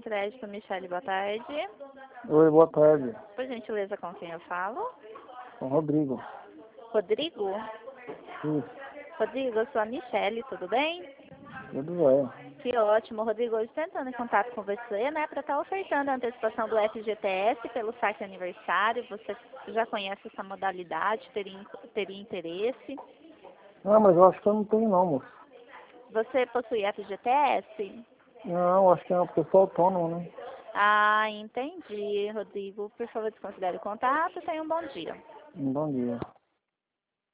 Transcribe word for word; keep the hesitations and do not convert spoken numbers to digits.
Crédito, Michele, boa tarde. Oi, boa tarde. Por gentileza, com quem eu falo? Com o Rodrigo. Rodrigo? Isso, Rodrigo, eu sou a Michele, tudo bem? tudo bem. Que ótimo, Rodrigo. Hoje tentando em contato com você, né, para estar ofertando a antecipação do F G T S pelo saque aniversário. Você já conhece essa modalidade, teria, teria interesse? Não, mas eu acho que eu não tenho não, moço. Você possui F G T S? Não, eu acho que é uma pessoa autônoma, né? Ah, entendi, Rodrigo. Por favor, desconsidere o contato. Tenha um bom dia. Um bom dia.